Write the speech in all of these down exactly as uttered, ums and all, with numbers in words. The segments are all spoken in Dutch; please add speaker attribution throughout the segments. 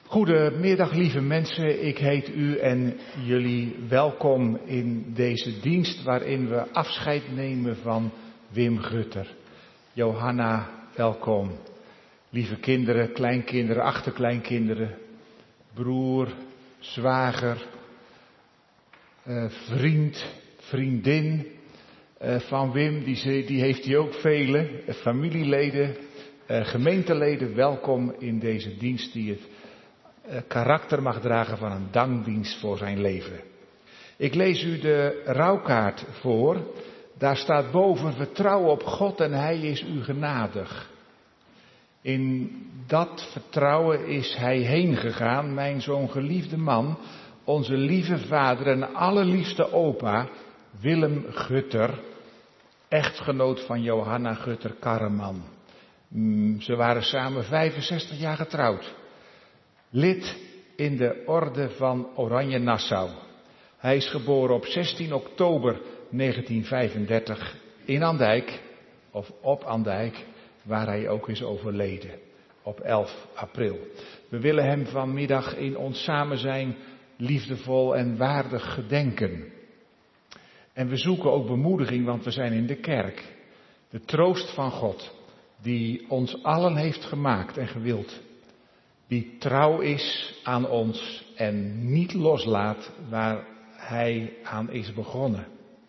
Speaker 1: Goedemiddag lieve mensen, ik heet u en jullie welkom in deze dienst waarin we afscheid nemen van Wim Gutter. Johanna, welkom. Lieve kinderen, kleinkinderen, achterkleinkinderen, broer, zwager, uh, vriend, vriendin uh, van Wim, die, die heeft hij ook vele, uh, familieleden, uh, gemeenteleden, welkom in deze dienst die het karakter mag dragen van een dankdienst voor zijn leven. Ik lees u de rouwkaart voor. Daar staat boven: vertrouw op God en Hij is u genadig. In dat vertrouwen is Hij heen gegaan, mijn zo'n geliefde man, onze lieve vader en allerliefste opa, Willem Gutter, echtgenoot van Johanna Gutter-Karreman. Ze waren samen vijfenzestig jaar getrouwd. Lid in de orde van Oranje-Nassau. Hij is geboren op zestien oktober negentien vijfendertig in Andijk, of op Andijk, waar hij ook is overleden, op elf april. We willen hem vanmiddag in ons samen zijn liefdevol en waardig gedenken. En we zoeken ook bemoediging, want we zijn in de kerk. De troost van God, die ons allen heeft gemaakt en gewild. Die trouw is aan ons en niet loslaat waar hij aan is begonnen.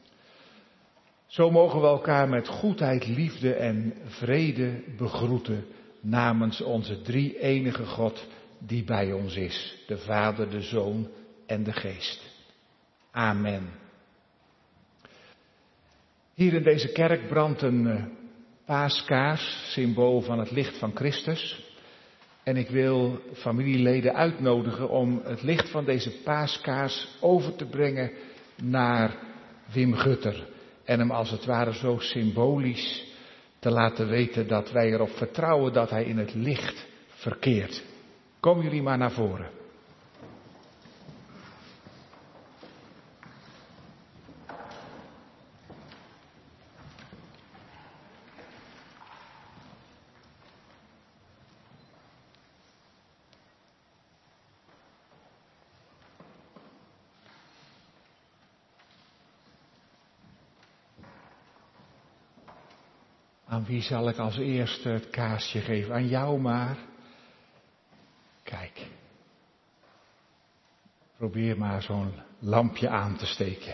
Speaker 1: Zo mogen we elkaar met goedheid, liefde en vrede begroeten namens onze drie enige God die bij ons is. De Vader, de Zoon en de Geest. Amen. Hier in deze kerk brandt een paaskaars, symbool van het licht van Christus. En ik wil familieleden uitnodigen om het licht van deze paaskaars over te brengen naar Wim Gutter. En hem als het ware zo symbolisch te laten weten dat wij erop vertrouwen dat hij in het licht verkeert. Komen jullie maar naar voren. Aan wie zal ik als eerste het kaarsje geven? Aan jou maar. Kijk. Probeer maar zo'n lampje aan te steken.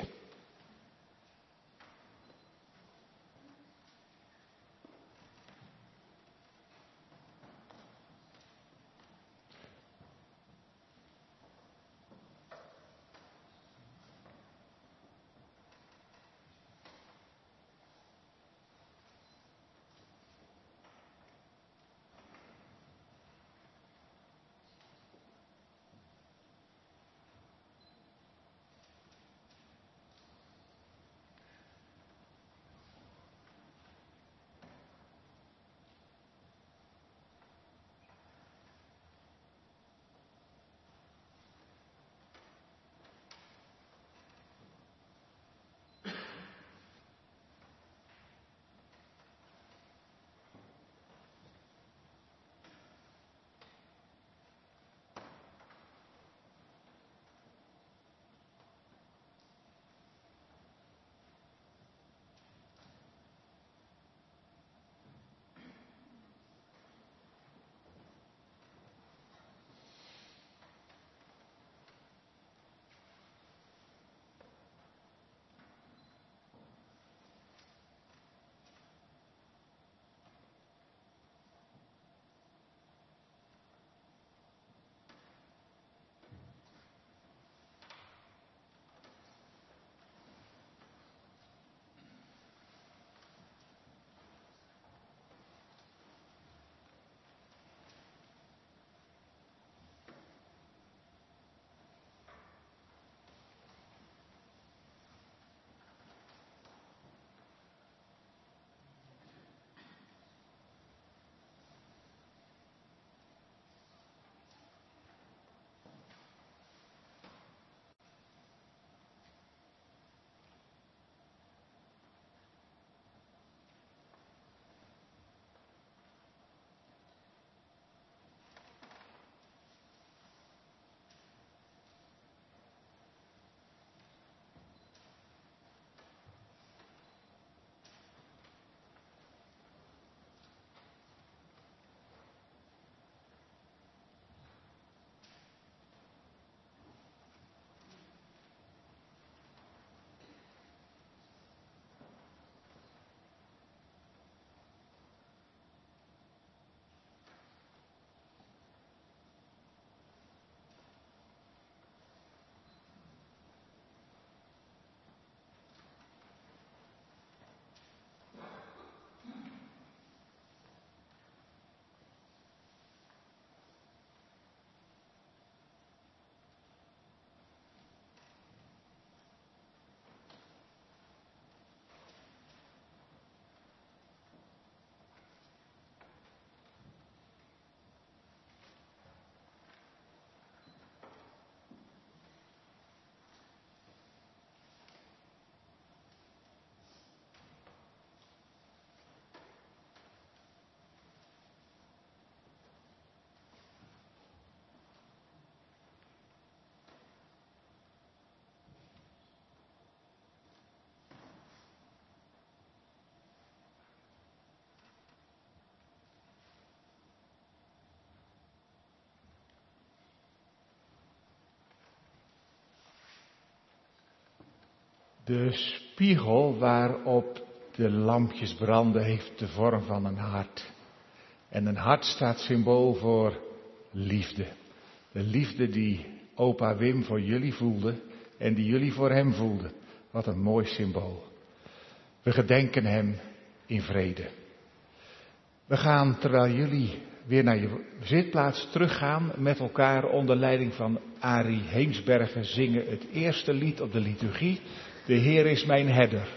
Speaker 1: De spiegel waarop de lampjes branden heeft de vorm van een hart. En een hart staat symbool voor liefde. De liefde die opa Wim voor jullie voelde en die jullie voor hem voelden. Wat een mooi symbool. We gedenken hem in vrede. We gaan, terwijl jullie weer naar je zitplaats teruggaan, met elkaar onder leiding van Arie Heemsbergen zingen het eerste lied op de liturgie. De Heer is mijn herder.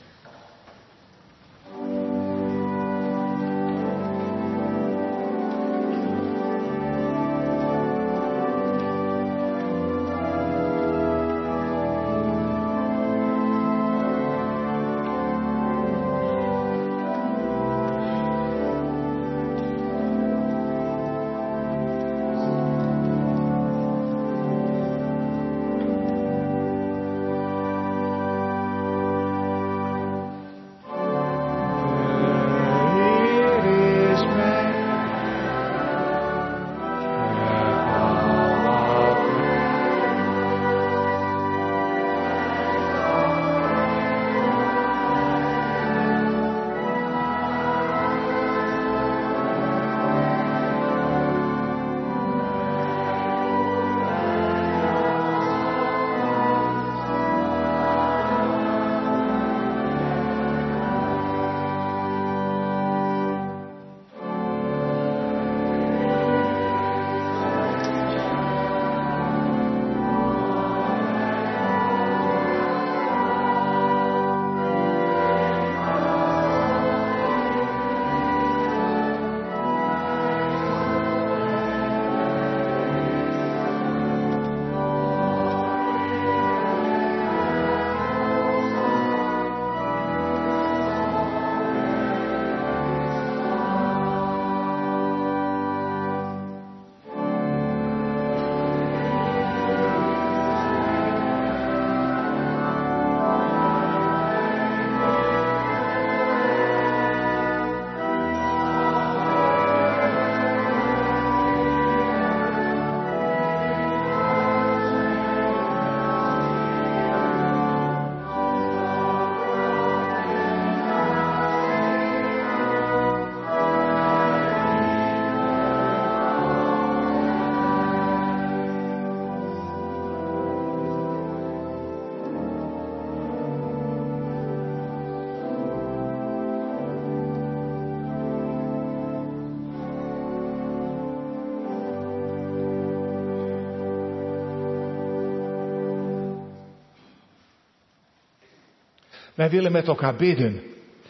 Speaker 1: Wij willen met elkaar bidden.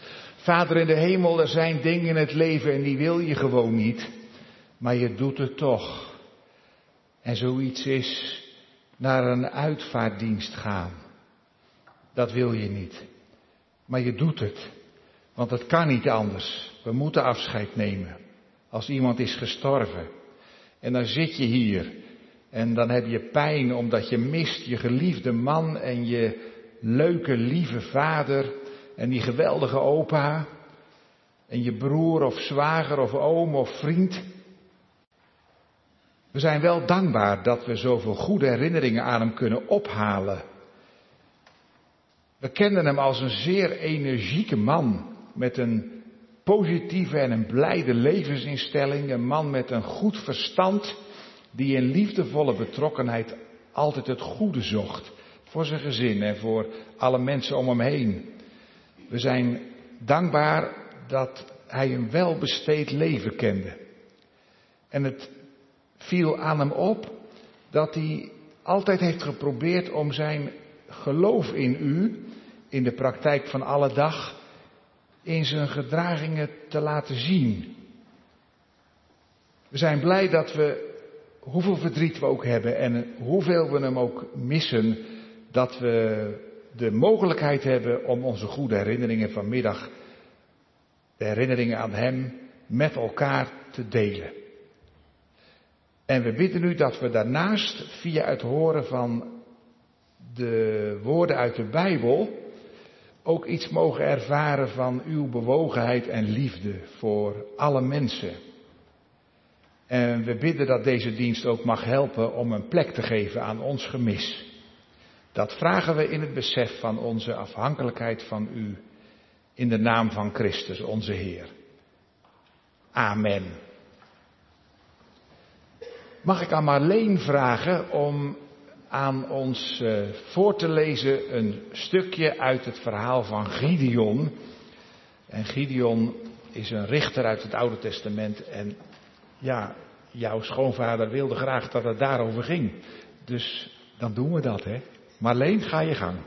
Speaker 1: Vader in de hemel, er zijn dingen in het leven en die wil je gewoon niet. Maar je doet het toch. En zoiets is naar een uitvaartdienst gaan. Dat wil je niet. Maar je doet het. Want het kan niet anders. We moeten afscheid nemen. Als iemand is gestorven. En dan zit je hier. En dan heb je pijn omdat je mist je geliefde man en je leuke, lieve vader en die geweldige opa en je broer of zwager of oom of vriend. We zijn wel dankbaar dat we zoveel goede herinneringen aan hem kunnen ophalen. We kenden hem als een zeer energieke man met een positieve en een blijde levensinstelling, een man met een goed verstand die in liefdevolle betrokkenheid altijd het goede zocht. Voor zijn gezin en voor alle mensen om hem heen. We zijn dankbaar dat hij een welbesteed leven kende. En het viel aan hem op dat hij altijd heeft geprobeerd om zijn geloof in u, in de praktijk van alle dag, in zijn gedragingen te laten zien. We zijn blij dat we, hoeveel verdriet we ook hebben en hoeveel we hem ook missen, dat we de mogelijkheid hebben om onze goede herinneringen vanmiddag, de herinneringen aan hem, met elkaar te delen. En we bidden u dat we daarnaast, via het horen van de woorden uit de Bijbel, ook iets mogen ervaren van uw bewogenheid en liefde voor alle mensen. En we bidden dat deze dienst ook mag helpen om een plek te geven aan ons gemis. Dat vragen we in het besef van onze afhankelijkheid van u. In de naam van Christus, onze Heer. Amen. Mag ik aan Marleen vragen om aan ons uh, voor te lezen een stukje uit het verhaal van Gideon. En Gideon is een richter uit het Oude Testament. En ja, jouw schoonvader wilde graag dat het daarover ging. Dus dan doen we dat, hè. Marleen, ga je gang.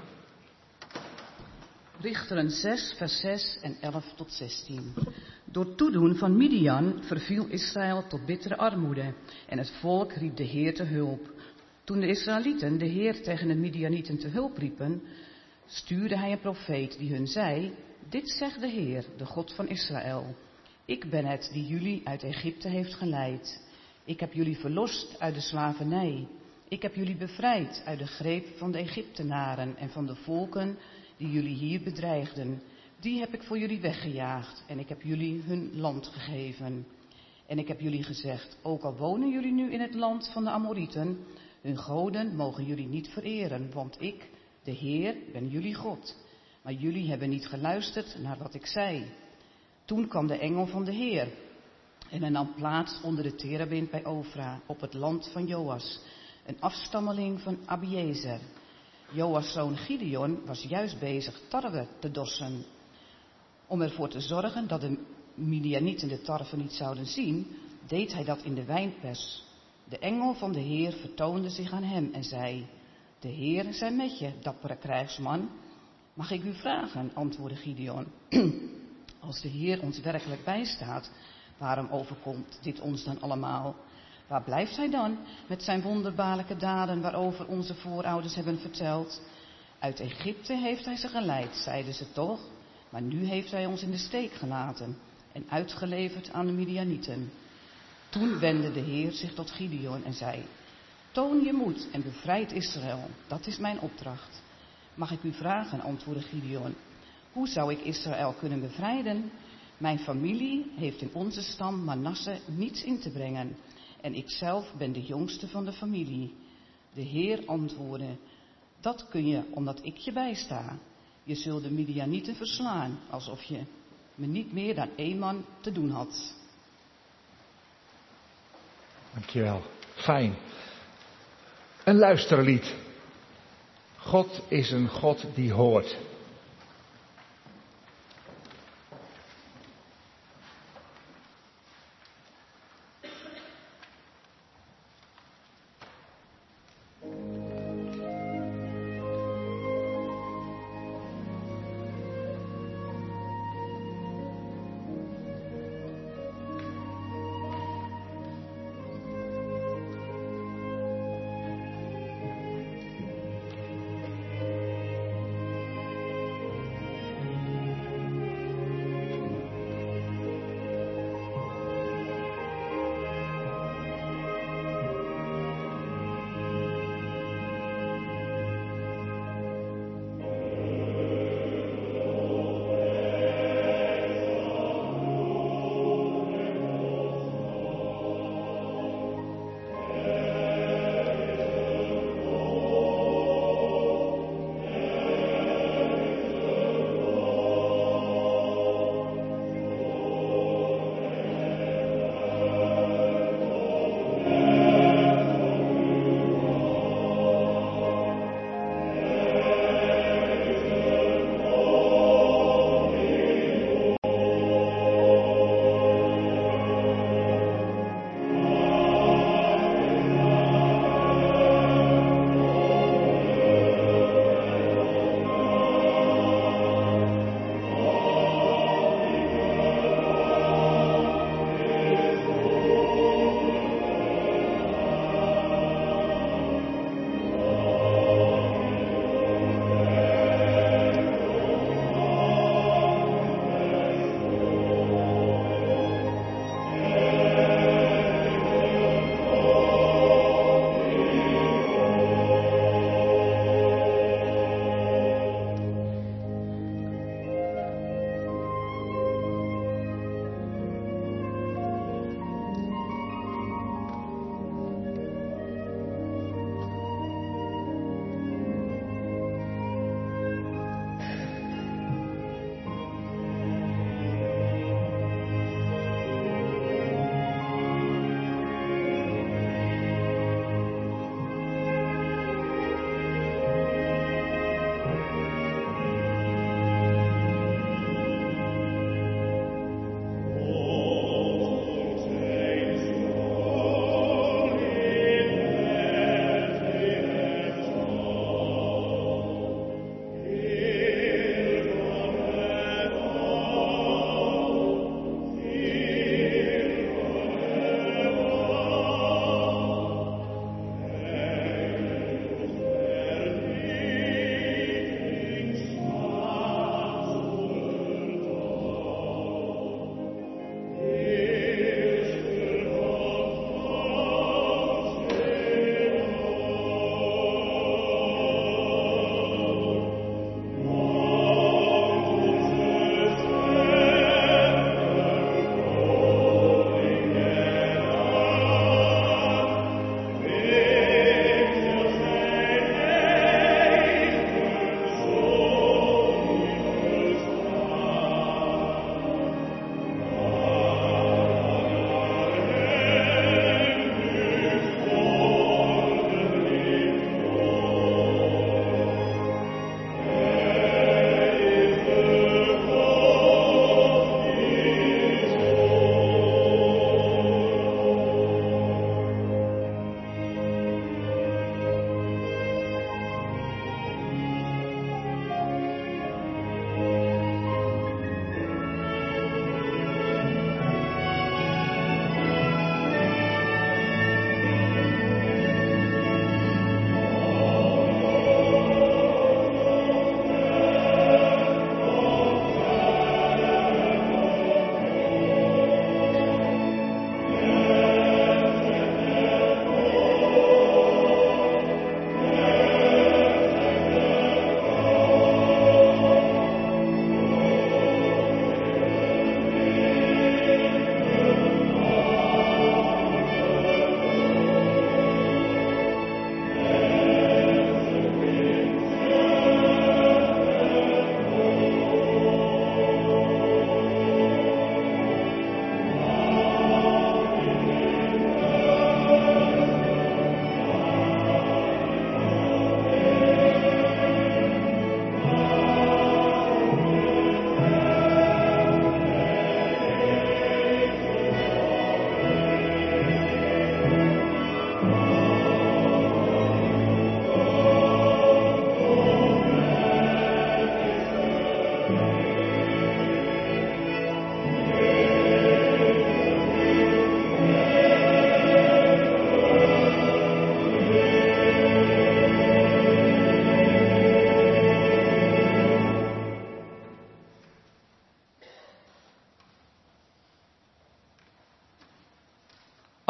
Speaker 2: Richteren zes, vers zes en elf tot zestien. Door toedoen van Midian verviel Israël tot bittere armoede en het volk riep de Heer te hulp. Toen de Israëlieten de Heer tegen de Midianieten te hulp riepen, stuurde hij een profeet die hun zei: dit zegt de Heer, de God van Israël. Ik ben het die jullie uit Egypte heeft geleid. Ik heb jullie verlost uit de slavernij. Ik heb jullie bevrijd uit de greep van de Egyptenaren en van de volken die jullie hier bedreigden. Die heb ik voor jullie weggejaagd en ik heb jullie hun land gegeven. En ik heb jullie gezegd, ook al wonen jullie nu in het land van de Amorieten, hun goden mogen jullie niet vereren, want ik, de Heer, ben jullie God. Maar jullie hebben niet geluisterd naar wat ik zei. Toen kwam de engel van de Heer en hij nam plaats onder de terebint bij Ofra op het land van Joas, een afstammeling van Abiezer. Joas' zoon Gideon was juist bezig tarwe te dossen. Om ervoor te zorgen dat de Midianieten de tarwe niet zouden zien, deed hij dat in de wijnpers. De engel van de Heer vertoonde zich aan hem en zei: de Heer zij met je, dappere krijgsman. Mag ik u vragen, antwoordde Gideon, als de Heer ons werkelijk bijstaat, waarom overkomt dit ons dan allemaal? Waar blijft hij dan met zijn wonderbaarlijke daden waarover onze voorouders hebben verteld? Uit Egypte heeft hij ze geleid, zeiden ze toch, maar nu heeft hij ons in de steek gelaten en uitgeleverd aan de Midianieten. Toen wendde de Heer zich tot Gideon en zei: toon je moed en bevrijd Israël, dat is mijn opdracht. Mag ik u vragen, antwoordde Gideon, hoe zou ik Israël kunnen bevrijden? Mijn familie heeft in onze stam Manasse niets in te brengen en ikzelf ben de jongste van de familie. De Heer antwoordde: dat kun je omdat ik je bijsta. Je zult de Midianieten verslaan, alsof je me niet meer dan één man te doen had.
Speaker 1: Dankjewel. Fijn. Een luisterlied. God is een God die hoort.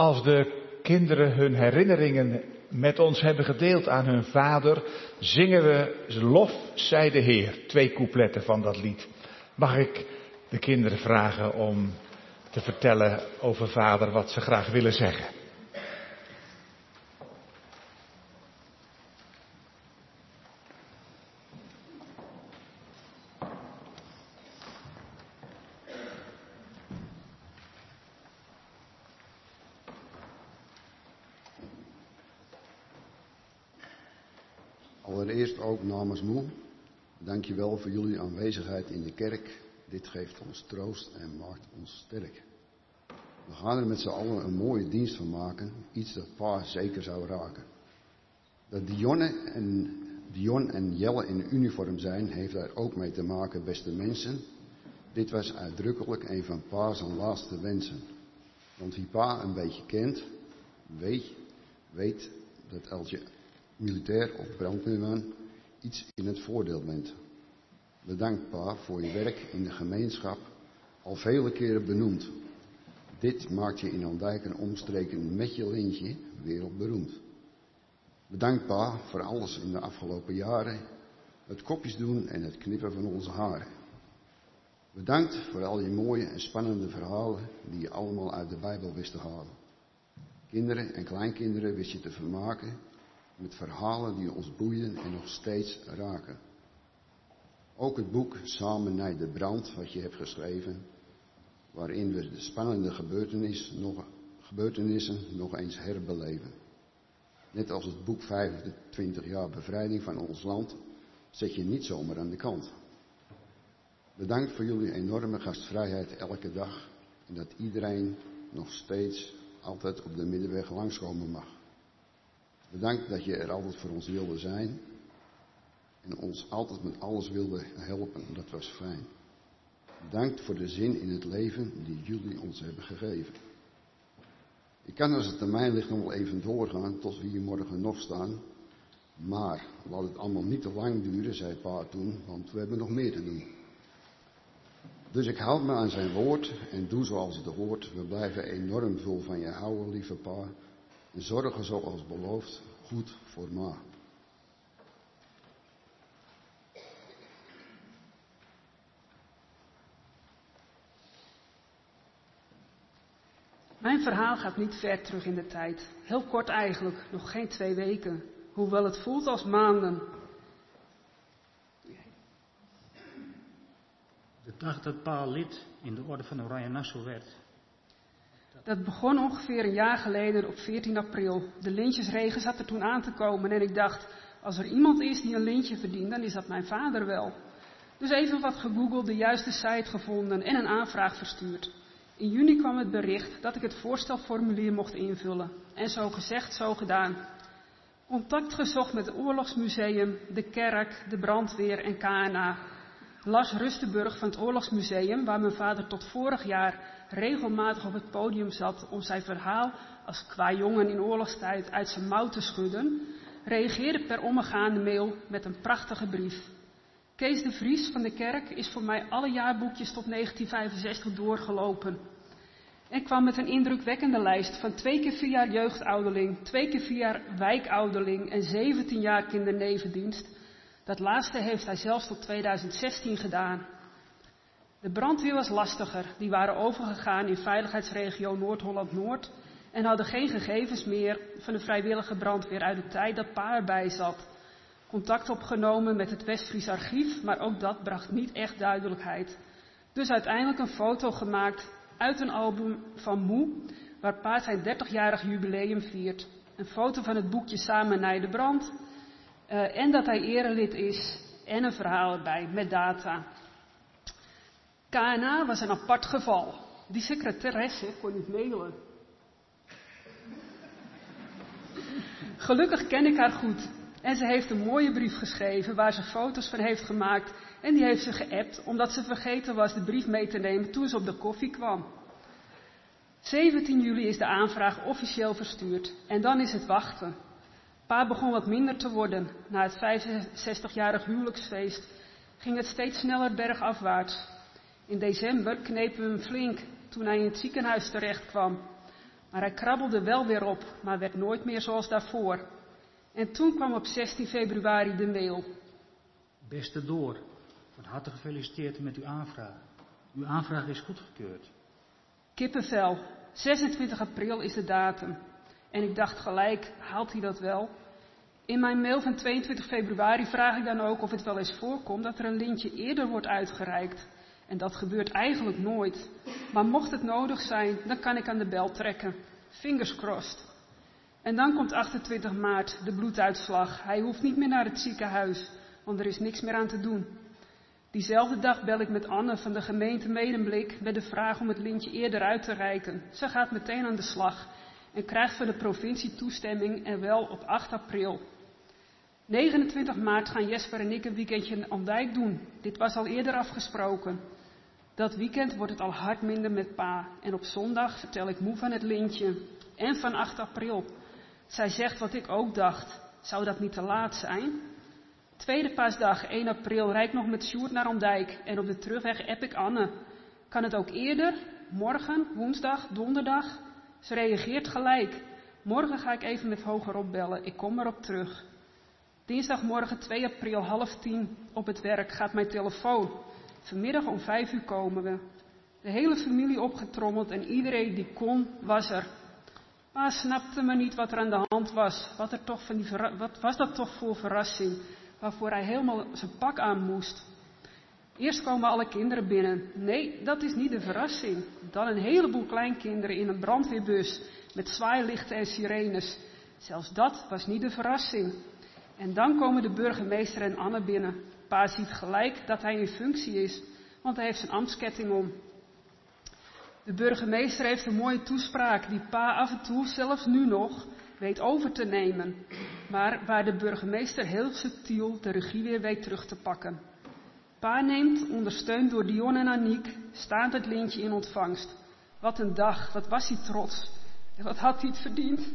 Speaker 1: Als de kinderen hun herinneringen met ons hebben gedeeld aan hun vader, zingen we lof zij de Heer. Twee coupletten van dat lied. Mag ik de kinderen vragen om te vertellen over vader wat ze graag willen zeggen?
Speaker 3: Allereerst ook namens Moe, dank je wel voor jullie aanwezigheid in de kerk. Dit geeft ons troost en maakt ons sterk. We gaan er met z'n allen een mooie dienst van maken, iets dat pa zeker zou raken. Dat Dionne en, Dion en Jelle in uniform zijn, heeft daar ook mee te maken, beste mensen. Dit was uitdrukkelijk een van pa's laatste wensen. Want wie pa een beetje kent, weet, weet dat als je militair of brandweerman iets in het voordeel bent. Bedankt pa voor je werk in de gemeenschap, al vele keren benoemd. Dit maakt je in Andijk en omstreken met je lintje wereldberoemd. Bedankt pa voor alles in de afgelopen jaren, het kopjes doen en het knippen van onze haren. Bedankt voor al je mooie en spannende verhalen die je allemaal uit de Bijbel wist te halen. Kinderen en kleinkinderen wist je te vermaken met verhalen die ons boeien en nog steeds raken. Ook het boek Samen naar de brand, wat je hebt geschreven, waarin we de spannende gebeurtenissen nog, gebeurtenissen nog eens herbeleven. Net als het boek vijfentwintig jaar bevrijding van ons land, zet je niet zomaar aan de kant. Bedankt voor jullie enorme gastvrijheid elke dag en dat iedereen nog steeds altijd op de middenweg langskomen mag. Bedankt dat je er altijd voor ons wilde zijn en ons altijd met alles wilde helpen. Dat was fijn. Bedankt voor de zin in het leven die jullie ons hebben gegeven. Ik kan als het aan mij ligt nog wel even doorgaan tot we hier morgen nog staan. Maar laat het allemaal niet te lang duren, zei pa toen, want we hebben nog meer te doen. Dus ik houd me aan zijn woord en doe zoals het hoort. We blijven enorm veel van je houden, lieve pa. En zorgen zoals beloofd goed voor ma.
Speaker 4: Mijn verhaal gaat niet ver terug in de tijd. Heel kort eigenlijk, nog geen twee weken. Hoewel het voelt als maanden.
Speaker 5: De dag dat pa lid in de orde van Oranje Nassau werd.
Speaker 4: Dat begon ongeveer een jaar geleden op veertien april. De lintjesregen zat er toen aan te komen en ik dacht, als er iemand is die een lintje verdient, dan is dat mijn vader wel. Dus even wat gegoogeld, de juiste site gevonden en een aanvraag verstuurd. In juni kwam het bericht dat ik het voorstelformulier mocht invullen. En zo gezegd, zo gedaan. Contact gezocht met het Oorlogsmuseum, de kerk, de brandweer en K N A. Lars Rustenburg van het Oorlogsmuseum, waar mijn vader tot vorig jaar regelmatig op het podium zat om zijn verhaal als kwajongen in oorlogstijd uit zijn mouw te schudden, reageerde per omgaande mail met een prachtige brief. Kees de Vries van de kerk is voor mij alle jaarboekjes tot negentien vijfenzestig doorgelopen. En kwam met een indrukwekkende lijst van twee keer vier jaar jeugdouderling, twee keer vier jaar wijkouderling en zeventien jaar kindernevendienst. Dat laatste heeft hij zelfs tot tweeduizend zestien gedaan. De brandweer was lastiger. Die waren overgegaan in veiligheidsregio Noord-Holland-Noord en hadden geen gegevens meer van de vrijwillige brandweer uit de tijd dat pa erbij zat. Contact opgenomen met het Westfries archief, maar ook dat bracht niet echt duidelijkheid. Dus uiteindelijk een foto gemaakt uit een album van Moe, waar pa zijn dertigjarig jubileum viert. Een foto van het boekje Samen naar de brand uh, en dat hij erelid is en een verhaal erbij met data. K N A was een apart geval. Die secretaresse kon niet mailen. Gelukkig ken ik haar goed. En ze heeft een mooie brief geschreven waar ze foto's van heeft gemaakt. En die heeft ze geappt omdat ze vergeten was de brief mee te nemen toen ze op de koffie kwam. zeventien juli is de aanvraag officieel verstuurd. En dan is het wachten. Pa begon wat minder te worden. Na het vijfenzestigjarig huwelijksfeest ging het steeds sneller bergafwaarts. In december knepen we hem flink toen hij in het ziekenhuis terecht kwam. Maar hij krabbelde wel weer op, maar werd nooit meer zoals daarvoor. En toen kwam op zestien februari de mail.
Speaker 5: Beste Door, van harte gefeliciteerd met uw aanvraag. Uw aanvraag is goedgekeurd.
Speaker 4: Kippenvel, zesentwintig april is de datum. En ik dacht gelijk, haalt hij dat wel? In mijn mail van tweeëntwintig februari vraag ik dan ook of het wel eens voorkomt dat er een lintje eerder wordt uitgereikt. En dat gebeurt eigenlijk nooit. Maar mocht het nodig zijn, dan kan ik aan de bel trekken. Fingers crossed. En dan komt achtentwintig maart, de bloeduitslag. Hij hoeft niet meer naar het ziekenhuis, want er is niks meer aan te doen. Diezelfde dag bel ik met Anne van de gemeente Medemblik met de vraag om het lintje eerder uit te reiken. Ze gaat meteen aan de slag en krijgt van de provincie toestemming en wel op acht april. negenentwintig maart gaan Jesper en ik een weekendje in Andijk doen. Dit was al eerder afgesproken. Dat weekend wordt het al hard minder met pa. En op zondag vertel ik moe van het lintje. En van acht april. Zij zegt wat ik ook dacht. Zou dat niet te laat zijn? Tweede paasdag, één april, rijd ik nog met Sjoerd naar Andijk. En op de terugweg app ik Anne. Kan het ook eerder? Morgen, woensdag, donderdag? Ze reageert gelijk. Morgen ga ik even met Hogerop bellen. Ik kom erop terug. Dinsdagmorgen twee april, half tien, op het werk gaat mijn telefoon. Vanmiddag om vijf uur komen we. De hele familie opgetrommeld en iedereen die kon, was er. Pa snapte me niet wat er aan de hand was. Wat, er toch van die verra- wat was dat toch voor verrassing, waarvoor hij helemaal zijn pak aan moest. Eerst komen alle kinderen binnen. Nee, dat is niet de verrassing. Dan een heleboel kleinkinderen in een brandweerbus met zwaailichten en sirenes. Zelfs dat was niet de verrassing. En dan komen de burgemeester en Anne binnen. Pa ziet gelijk dat hij in functie is, want hij heeft zijn ambtsketting om. De burgemeester heeft een mooie toespraak die pa af en toe, zelfs nu nog, weet over te nemen. Maar waar de burgemeester heel subtiel de regie weer weet terug te pakken. Pa neemt, ondersteund door Dion en Aniek, staand het lintje in ontvangst. Wat een dag, wat was hij trots. En wat had hij het verdiend.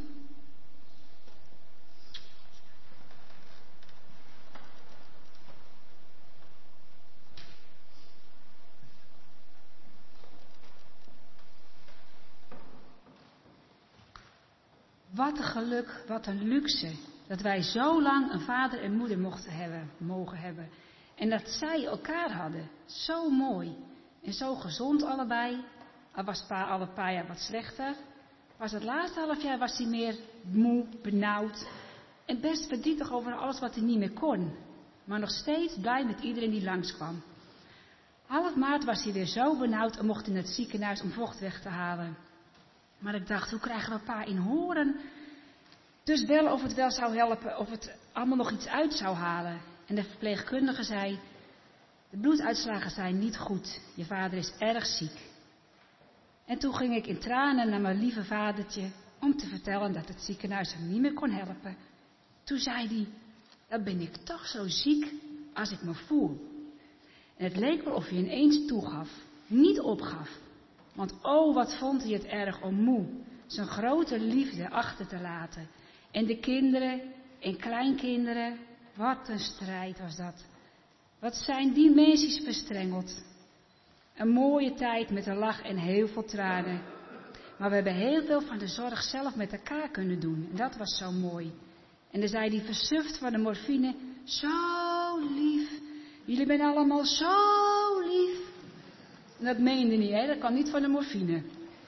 Speaker 6: Wat een geluk, wat een luxe, dat wij zo lang een vader en moeder mochten hebben, mogen hebben. En dat zij elkaar hadden. Zo mooi. En zo gezond allebei. Al was pa alle paar jaar wat slechter. Was het laatste half jaar was hij meer moe, benauwd. En best verdrietig over alles wat hij niet meer kon. Maar nog steeds blij met iedereen die langskwam. Half maart was hij weer zo benauwd en mocht in het ziekenhuis om vocht weg te halen. Maar ik dacht, hoe krijgen we pa in horen? Dus bellen of het wel zou helpen, of het allemaal nog iets uit zou halen. En de verpleegkundige zei, de bloeduitslagen zijn niet goed. Je vader is erg ziek. En toen ging ik in tranen naar mijn lieve vadertje om te vertellen dat het ziekenhuis hem niet meer kon helpen. Toen zei hij, dan ben ik toch zo ziek als ik me voel. En het leek wel of hij ineens toegaf, niet opgaf. Want oh, wat vond hij het erg om moe, zijn grote liefde achter te laten. En de kinderen en kleinkinderen, wat een strijd was dat. Wat zijn die mensen verstrengeld. Een mooie tijd met een lach en heel veel tranen. Maar we hebben heel veel van de zorg zelf met elkaar kunnen doen. En dat was zo mooi. En dan zei die versuft van de morfine, zo lief. Jullie zijn allemaal zo lief. En dat meende niet, hè? Dat kwam niet van de morfine.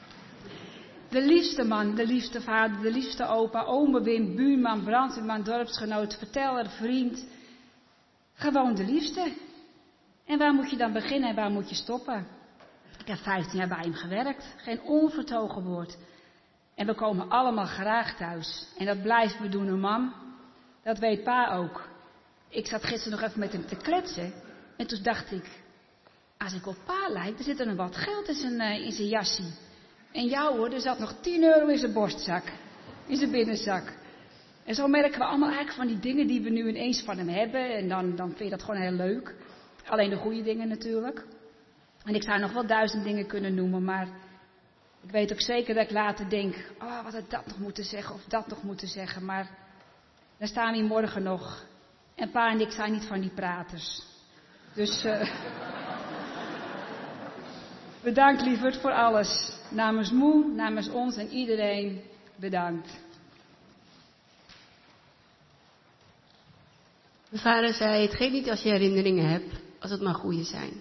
Speaker 6: De liefste man, de liefste vader, de liefste opa, ome Wim, buurman, brandweerman, dorpsgenoot, verteller, vriend. Gewoon de liefste. En waar moet je dan beginnen en waar moet je stoppen? Ik heb vijftien jaar bij hem gewerkt, geen onvertogen woord. En we komen allemaal graag thuis. En dat blijven we doen, een man. Dat weet pa ook. Ik zat gisteren nog even met hem te kletsen. En toen dacht ik, als ik op pa lijk, er zit er nog wat geld in zijn, uh, in zijn jassie. En jou hoor, er zat nog tien euro in zijn borstzak. In zijn binnenzak. En zo merken we allemaal eigenlijk van die dingen die we nu ineens van hem hebben. En dan, dan vind je dat gewoon heel leuk. Alleen de goede dingen natuurlijk. En ik zou nog wel duizend dingen kunnen noemen, maar ik weet ook zeker dat ik later denk, oh, wat had ik dat nog moeten zeggen of dat nog moeten zeggen. Maar dan staan we hier morgen nog. En pa en ik zijn niet van die praters. Dus... Uh... Bedankt, lieverd, voor alles. Namens Moe, namens ons en iedereen, bedankt.
Speaker 7: Mijn vader zei, het geeft niet als je herinneringen hebt, als het maar goede zijn.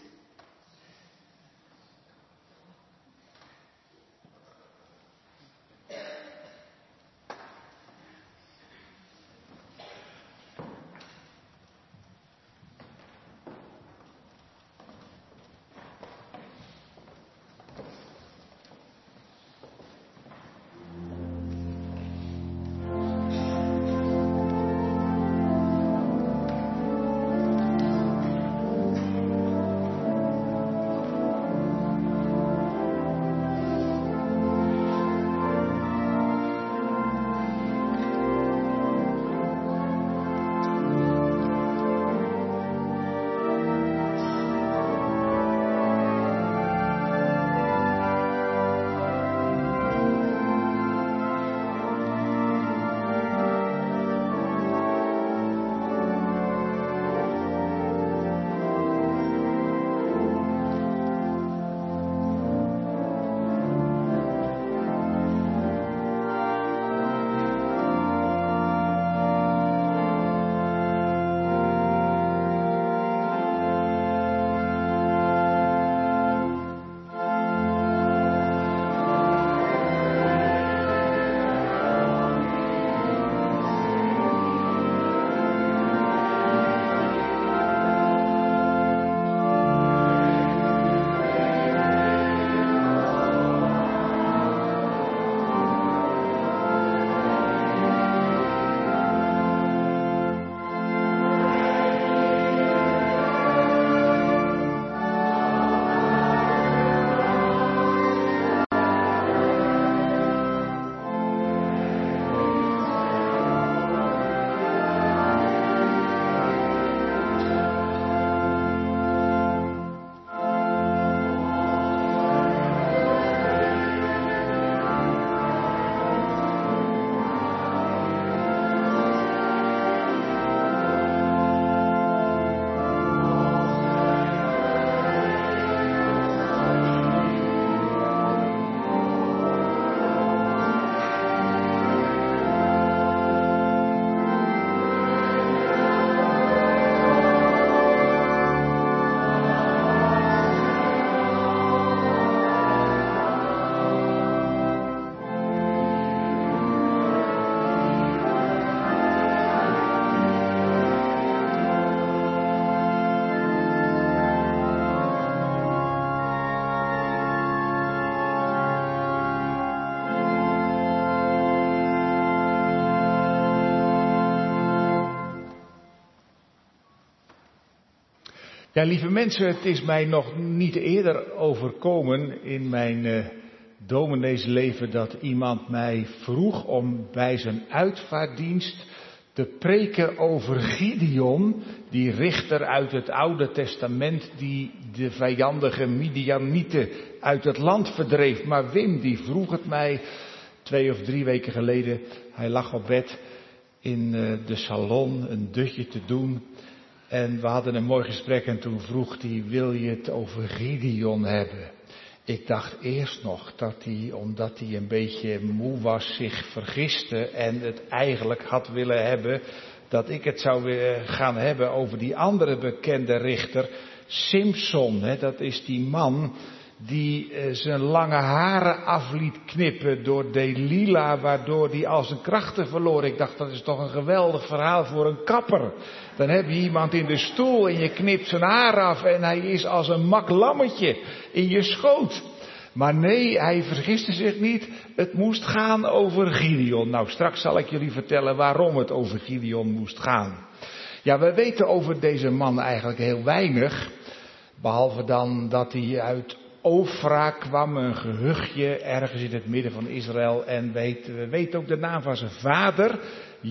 Speaker 1: Ja, lieve mensen, het is mij nog niet eerder overkomen in mijn uh, domineesleven dat iemand mij vroeg om bij zijn uitvaartdienst te preken over Gideon, die richter uit het Oude Testament die de vijandige Midianieten uit het land verdreef. Maar Wim die vroeg het mij twee of drie weken geleden. Hij lag op bed in uh, de salon een dutje te doen. En we hadden een mooi gesprek en toen vroeg hij, wil je het over Gideon hebben? Ik dacht eerst nog dat hij, omdat hij een beetje moe was, zich vergiste en het eigenlijk had willen hebben, dat ik het zou gaan hebben over die andere bekende richter, Simson. Hè, dat is die man die uh, zijn lange haren af liet knippen door Delila, waardoor hij al zijn krachten verloor. Ik dacht, dat is toch een geweldig verhaal voor een kapper. Dan heb je iemand in de stoel en je knipt zijn haar af en hij is als een mak lammetje in je schoot. Maar nee, hij vergiste zich niet. Het moest gaan over Gideon. Nou, straks zal ik jullie vertellen waarom het over Gideon moest gaan. Ja, we weten over deze man eigenlijk heel weinig. Behalve dan dat hij uit Ofra kwam, een gehuchtje ergens in het midden van Israël. En weet, we weten ook de naam van zijn vader,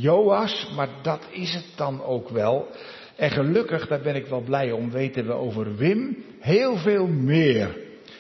Speaker 1: Joas, maar dat is het dan ook wel. En gelukkig, daar ben ik wel blij om, weten we over Wim heel veel meer.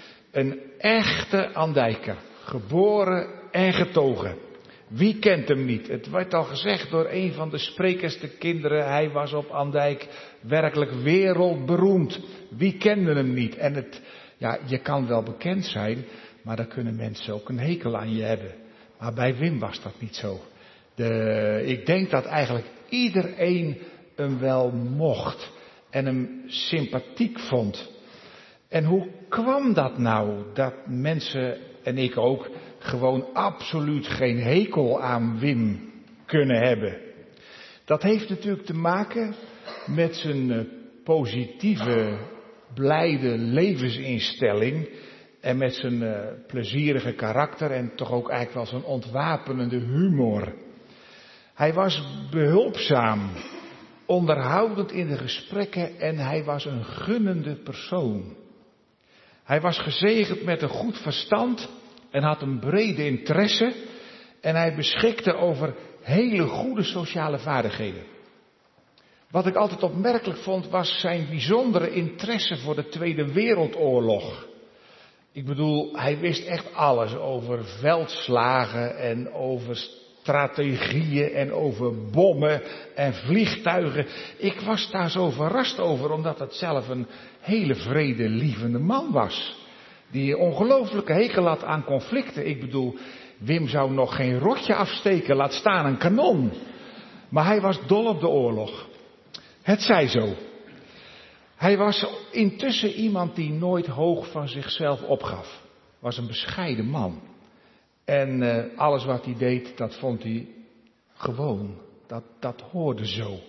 Speaker 1: Een echte Andijker, geboren en getogen. Wie kent hem niet? Het werd al gezegd door een van de sprekers, de kinderen, hij was op Andijk werkelijk wereldberoemd. Wie kende hem niet? En het Ja, je kan wel bekend zijn, maar dan kunnen mensen ook een hekel aan je hebben. Maar bij Wim was dat niet zo. De, ik denk dat eigenlijk iedereen hem wel mocht en hem sympathiek vond. En hoe kwam dat nou, dat mensen, en ik ook, gewoon absoluut geen hekel aan Wim kunnen hebben? Dat heeft natuurlijk te maken met zijn positieve, blijde levensinstelling en met zijn uh, plezierige karakter en toch ook eigenlijk wel zijn ontwapenende humor. Hij was behulpzaam, onderhoudend in de gesprekken en hij was een gunnende persoon. Hij was gezegend met een goed verstand en had een brede interesse en hij beschikte over hele goede sociale vaardigheden. Wat ik altijd opmerkelijk vond was zijn bijzondere interesse voor de Tweede Wereldoorlog. Ik bedoel, hij wist echt alles over veldslagen en over strategieën en over bommen en vliegtuigen. Ik was daar zo verrast over, omdat het zelf een hele vredelievende man was. Die ongelooflijke hekel had aan conflicten. Ik bedoel, Wim zou nog geen rotje afsteken, laat staan een kanon. Maar hij was dol op de oorlog. Het zij zo. Hij was intussen iemand die nooit hoog van zichzelf opgaf. Was een bescheiden man. En uh, alles wat hij deed, dat vond hij gewoon. Dat, dat hoorde zo.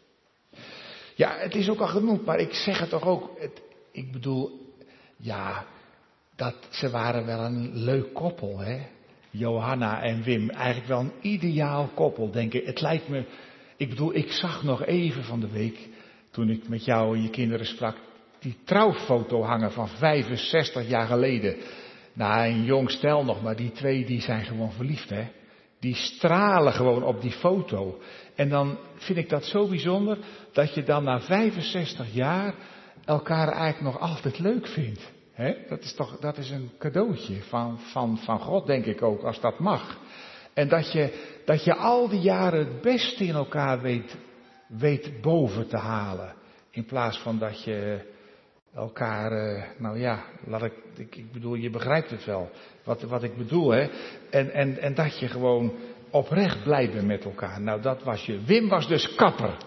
Speaker 1: Ja, het is ook al genoemd, maar ik zeg het toch ook. Het, ik bedoel, ja, dat, ze waren wel een leuk koppel, hè. Johanna en Wim. Eigenlijk wel een ideaal koppel, denk ik. Het lijkt me, ik bedoel, ik zag nog even van de week, toen ik met jou en je kinderen sprak, die trouwfoto hangen van vijfenzestig jaar geleden. Nou, een jong stel nog, maar die twee die zijn gewoon verliefd, hè. Die stralen gewoon op die foto. En dan vind ik dat zo bijzonder, dat je dan na vijfenzestig jaar elkaar eigenlijk nog altijd leuk vindt. Hè? Dat is toch, dat is een cadeautje van, van, van God, denk ik ook, als dat mag. En dat je, dat je al die jaren het beste in elkaar weet, weet boven te halen. In plaats van dat je elkaar, uh, nou ja, laat ik, ik, ik bedoel, je begrijpt het wel, wat, wat ik bedoel, hè. En, en, en dat je gewoon oprecht blij bent met elkaar. Nou, dat was je. Wim was dus kapper.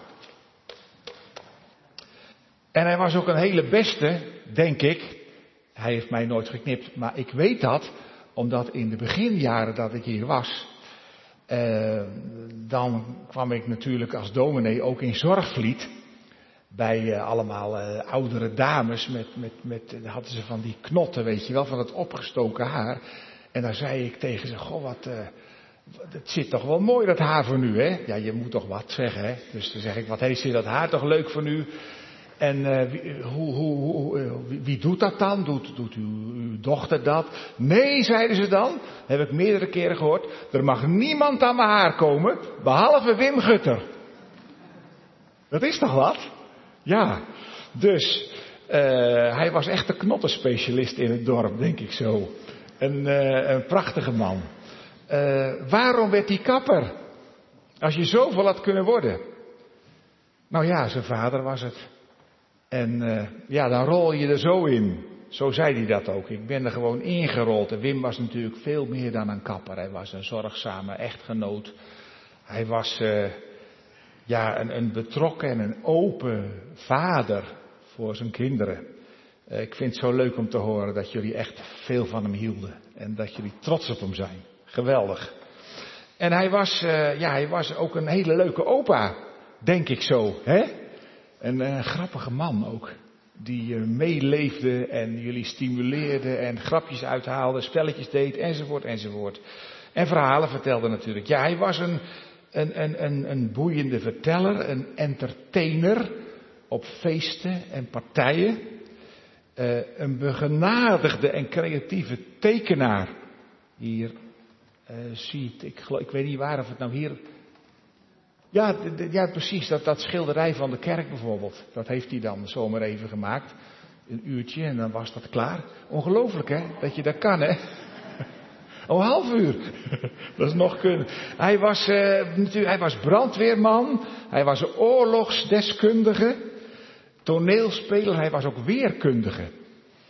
Speaker 1: En hij was ook een hele beste, denk ik. Hij heeft mij nooit geknipt, maar ik weet dat, omdat in de beginjaren dat ik hier was, uh, dan kwam ik natuurlijk als dominee ook in Zorgvliet. Bij uh, allemaal uh, oudere dames, met, met, met, hadden ze van die knotten, weet je wel, van het opgestoken haar. En dan zei ik tegen ze, goh, wat, uh, het zit toch wel mooi dat haar voor nu, hè? Ja, je moet toch wat zeggen, hè? Dus dan zeg ik, wat heeft ze dat haar toch leuk voor nu? En uh, wie, hoe, hoe, hoe, uh, wie, wie doet dat dan? Doet, doet uw, uw dochter dat? Nee, zeiden ze dan, heb ik meerdere keren gehoord, er mag niemand aan mijn haar komen, behalve Wim Gutter. Dat is toch wat? Ja, dus uh, hij was echt een knottenspecialist in het dorp, denk ik zo. Een, uh, een prachtige man. Uh, waarom werd hij kapper? Als je zoveel had kunnen worden. Nou ja, zijn vader was het. En uh, ja, dan rol je er zo in. Zo zei hij dat ook. Ik ben er gewoon ingerold. En Wim was natuurlijk veel meer dan een kapper. Hij was een zorgzame echtgenoot. Hij was uh, ja, een, een betrokken en een open vader voor zijn kinderen. Uh, ik vind het zo leuk om te horen dat jullie echt veel van hem hielden. En dat jullie trots op hem zijn. Geweldig. En hij was, uh, ja, hij was ook een hele leuke opa. Denk ik zo, hè? Een, een grappige man ook. Die uh, meeleefde en jullie stimuleerde en grapjes uithaalde, spelletjes deed, enzovoort, enzovoort. En verhalen vertelde natuurlijk. Ja, hij was een, een, een, een, een boeiende verteller, een entertainer op feesten en partijen. Uh, een begenadigde en creatieve tekenaar. Hier uh, ziet, ik, geloof, ik weet niet waar of het nou hier... Ja, d- d- ja, precies, dat, dat schilderij van de kerk bijvoorbeeld. Dat heeft hij dan zomaar even gemaakt. Een uurtje en dan was dat klaar. Ongelooflijk, hè, dat je dat kan, hè. Oh, half uur. Dat is nog kunnen. Hij was, uh, natuurlijk, hij was brandweerman. Hij was een oorlogsdeskundige. Toneelspeler. Hij was ook weerkundige.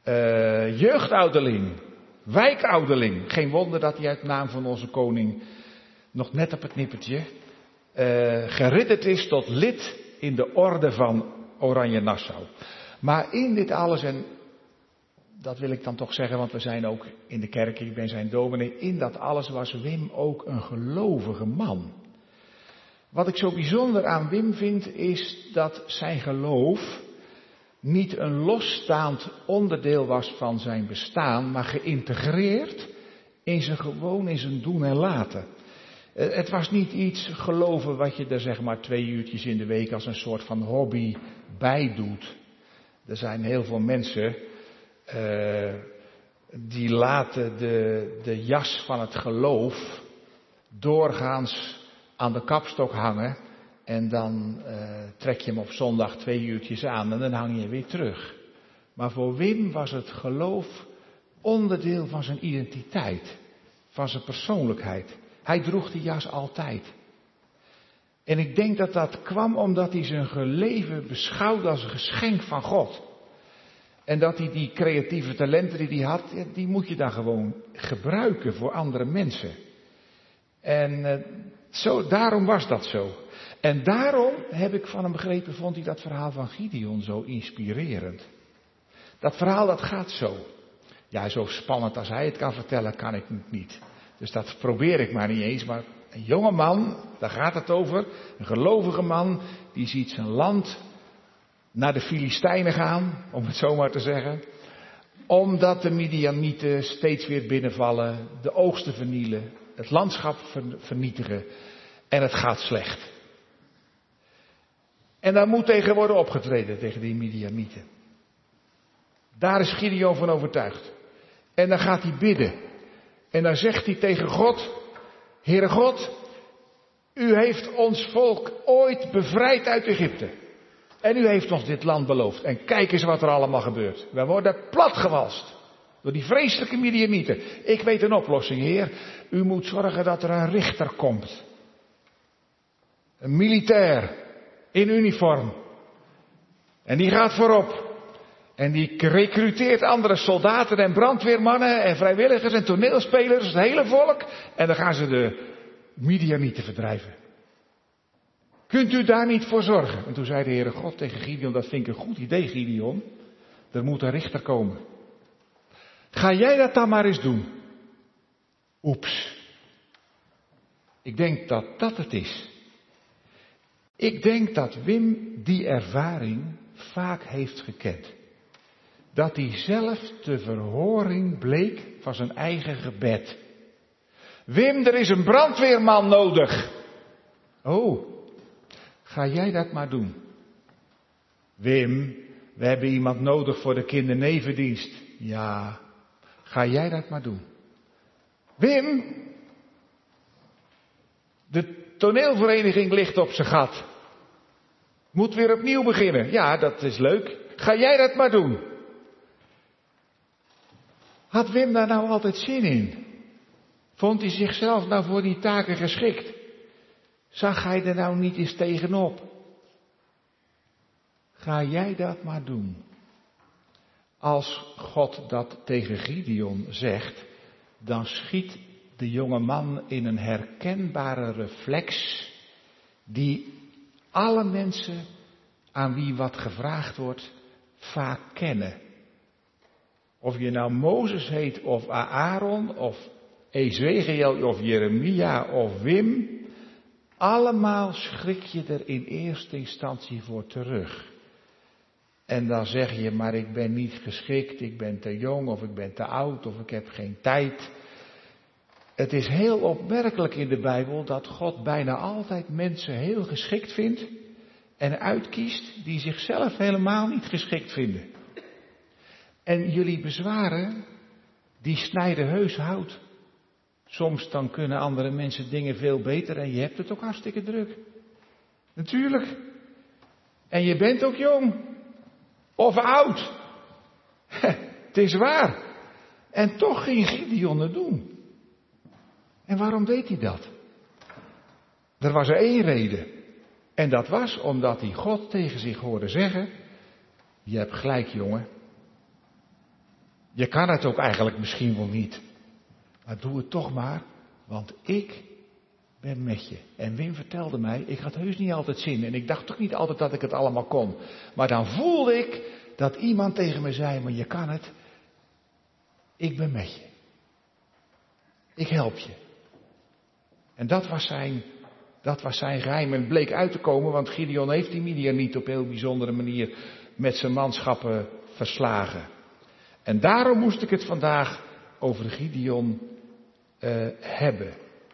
Speaker 1: uh, jeugdouderling, wijkouderling. Geen wonder dat hij uit naam van onze koning nog net op het nippertje uh, geridderd is tot lid in de orde van Oranje Nassau. Maar in dit alles, en dat wil ik dan toch zeggen, want we zijn ook in de kerk, ik ben zijn dominee, in dat alles was Wim ook een gelovige man. Wat ik zo bijzonder aan Wim vind, is dat zijn geloof niet een losstaand onderdeel was van zijn bestaan, maar geïntegreerd in zijn gewoon, in zijn doen en laten. Het was niet iets geloven wat je er zeg maar twee uurtjes in de week als een soort van hobby bij doet. Er zijn heel veel mensen uh, die laten de, de jas van het geloof doorgaans aan de kapstok hangen. En dan uh, trek je hem op zondag twee uurtjes aan en dan hang je weer terug. Maar voor Wim was het geloof onderdeel van zijn identiteit, van zijn persoonlijkheid. Hij droeg die jas altijd. En ik denk dat dat kwam omdat hij zijn leven beschouwde als een geschenk van God. En dat hij die creatieve talenten die hij had, die moet je dan gewoon gebruiken voor andere mensen. En uh, zo, daarom was dat zo. En daarom heb ik van hem begrepen, vond hij dat verhaal van Gideon zo inspirerend. Dat verhaal dat gaat zo. Ja, zo spannend als hij het kan vertellen, kan ik het niet. Dus dat probeer ik maar niet eens. Maar een jonge man, daar gaat het over. Een gelovige man, die ziet zijn land naar de Filistijnen gaan, om het zo maar te zeggen. Omdat de Midianieten steeds weer binnenvallen, de oogsten vernielen, het landschap vernietigen. En het gaat slecht. En daar moet tegen worden opgetreden, tegen die Midianieten. Daar is Gideon van overtuigd. En dan gaat hij bidden. En dan zegt hij tegen God, Heere God, u heeft ons volk ooit bevrijd uit Egypte. En u heeft ons dit land beloofd. En kijk eens wat er allemaal gebeurt. We worden platgewalst door die vreselijke Midianieten. Ik weet een oplossing, Heer. U moet zorgen dat er een richter komt. Een militair in uniform. En die gaat voorop. En die recruteert andere soldaten en brandweermannen en vrijwilligers en toneelspelers, het hele volk. En dan gaan ze de Midianieten verdrijven. Kunt u daar niet voor zorgen? En toen zei de Heere God tegen Gideon, dat vind ik een goed idee, Gideon. Er moet een richter komen. Ga jij dat dan maar eens doen? Oeps. Ik denk dat dat het is. Ik denk dat Wim die ervaring vaak heeft gekend. Dat hij zelf de verhoring bleek van zijn eigen gebed. Wim, er is een brandweerman nodig. Oh, ga jij dat maar doen. Wim, we hebben iemand nodig voor de kindernevendienst. Ja, ga jij dat maar doen. Wim, de toneelvereniging ligt op zijn gat. Moet weer opnieuw beginnen. Ja, dat is leuk. Ga jij dat maar doen. Had Wim daar nou altijd zin in? Vond hij zichzelf nou voor die taken geschikt? Zag hij er nou niet eens tegenop? Ga jij dat maar doen. Als God dat tegen Gideon zegt, dan schiet de jonge man in een herkenbare reflex die alle mensen aan wie wat gevraagd wordt vaak kennen. Of je nou Mozes heet of Aaron of Ezekiel of Jeremia of Wim, allemaal schrik je er in eerste instantie voor terug. En dan zeg je, maar ik ben niet geschikt, ik ben te jong of ik ben te oud of ik heb geen tijd. Het is heel opmerkelijk in de Bijbel dat God bijna altijd mensen heel geschikt vindt en uitkiest die zichzelf helemaal niet geschikt vinden. En jullie bezwaren, die snijden heus hout. Soms dan kunnen andere mensen dingen veel beter en je hebt het ook hartstikke druk. Natuurlijk. En je bent ook jong. Of oud. Het is waar. En toch ging Gideon het doen. En waarom deed hij dat? Er was er één reden. En dat was omdat hij God tegen zich hoorde zeggen, je hebt gelijk jongen. Je kan het ook eigenlijk misschien wel niet. Maar doe het toch maar, want ik ben met je. En Wim vertelde mij, ik had heus niet altijd zin. En ik dacht toch niet altijd dat ik het allemaal kon. Maar dan voelde ik dat iemand tegen me zei, maar je kan het. Ik ben met je. Ik help je. En dat was zijn, dat was zijn geheim. En het bleek uit te komen, want Gideon heeft die Midian niet op heel bijzondere manier met zijn manschappen verslagen. En daarom moest ik het vandaag over Gideon uh, hebben.